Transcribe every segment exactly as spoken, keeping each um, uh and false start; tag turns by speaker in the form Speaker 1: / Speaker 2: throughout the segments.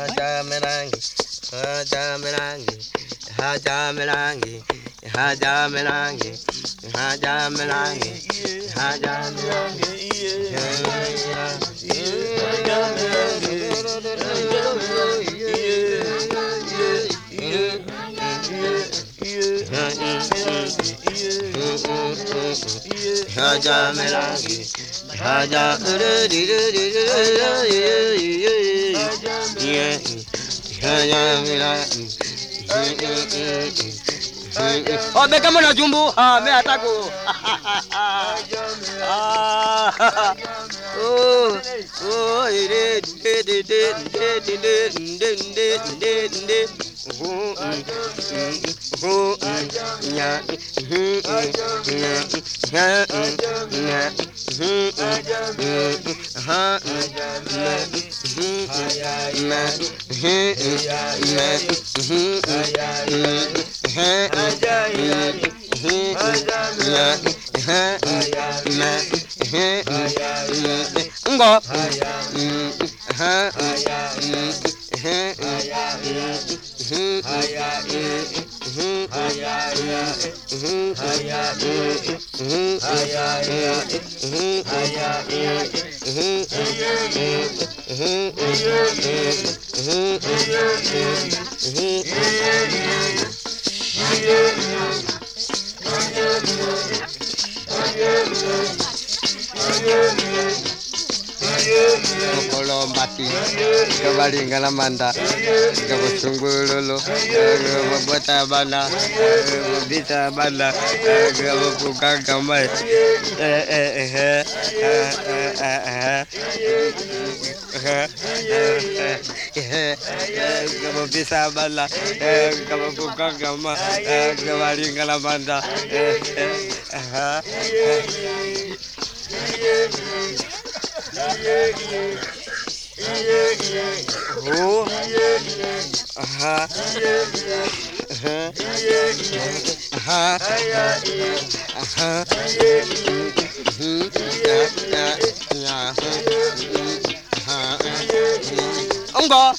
Speaker 1: Haja melange, haja melange, haja melange, haja melange, haja melange, haja melange, haja melange, haja oh, beka mwana jumbu, ah, me atako. Oh, oh, de de de de de de de de de de. Oh, oh, ya, ya, Ngo. Kalau mati, kembali ngala manda, kamu sungguh lulu, kamu buat bana, kamu bisa bana, kamu bukan kamai, eh eh eh eh kamu bisa bana, kamu bukan kamai, kembali ngala manda, eh eh oh, aha, aha, aha, aha, enggak,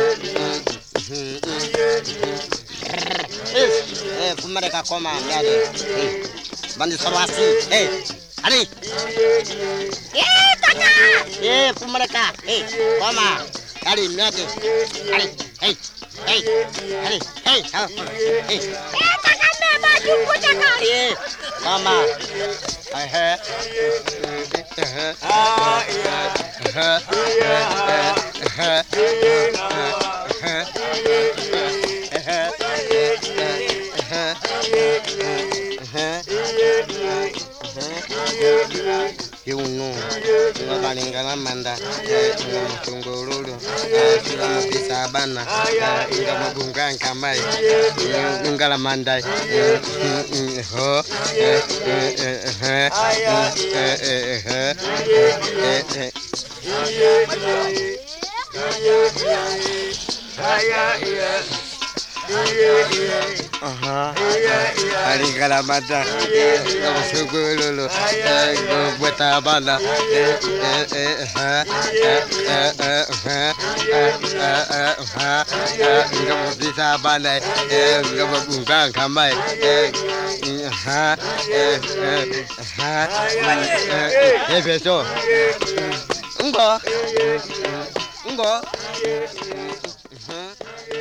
Speaker 1: eh, mereka koma, ya deh, bantu sawasi, eh, ani. Eh, tanya. Eh, mereka. Eh, koma. Kali miate. Kali. Hey. Hey. Kali. Hey. Hey. Eh, tanya meba jumbo tanya. Eh, koma. Eh, eh. Ah, iya. Yuno, ngalingana manda, ngomongululu, ngomong bisa bana, ngomong bungang kamai, ngala manda, ho, eh eh eh eh eh eh aha, hari kalau mata, kamu suka lulu, buat apa lah? Eh eh eh ha, eh eh eh ha, kamu bisa apa lah? Kamu bukan kamai, eh ha, eh eh ha, eh besok, enggak, enggak.